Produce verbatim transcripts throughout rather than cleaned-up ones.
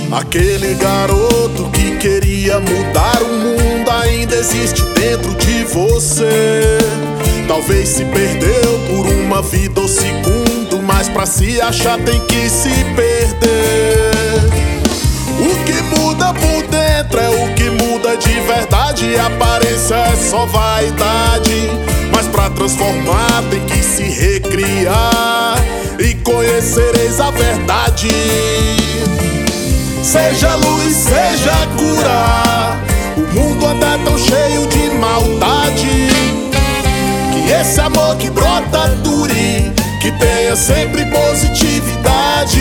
Aquele garoto que queria mudar o mundo ainda existe dentro de você. Talvez se perdeu por uma vida ou segundo, mas pra se achar tem que se perder. O que muda por dentro é o que muda de verdade. A aparência é só vaidade, mas pra transformar tem que se recriar e conhecereis a verdade. Seja luz, seja cura, o mundo anda tão cheio de maldade. Que esse amor que brota dure, que tenha sempre positividade.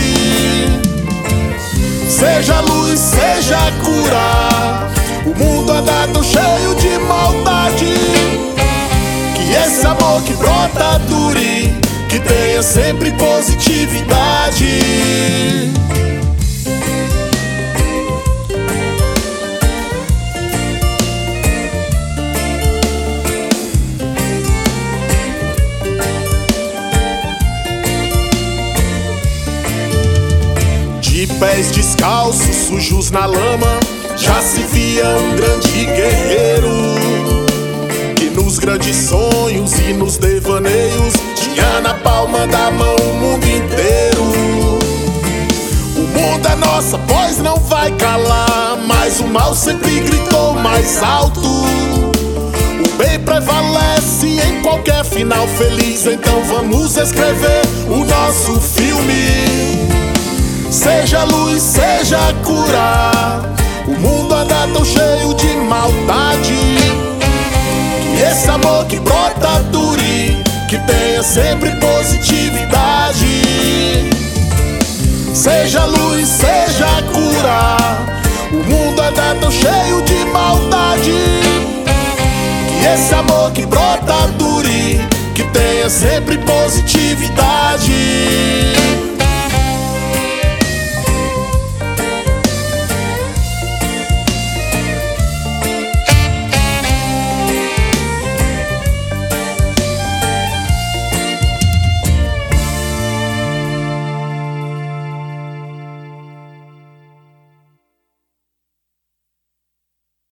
Seja luz, seja cura, o mundo anda tão cheio de maldade. Que esse amor que brota dure, que tenha sempre positividade. De pés descalços, sujos na lama, já se via um grande guerreiro, que nos grandes sonhos e nos devaneios tinha na palma da mão o mundo inteiro. O mundo é nossa, pois não vai calar, mas o mal sempre gritou mais alto. O bem prevalece em qualquer final feliz, então vamos escrever o nosso filme. Seja luz, seja cura, o mundo anda tão cheio de maldade. Que esse amor que brota dure, que tenha sempre positividade. Seja luz, seja cura, o mundo anda tão cheio de maldade. Que esse amor que brota dure, que tenha sempre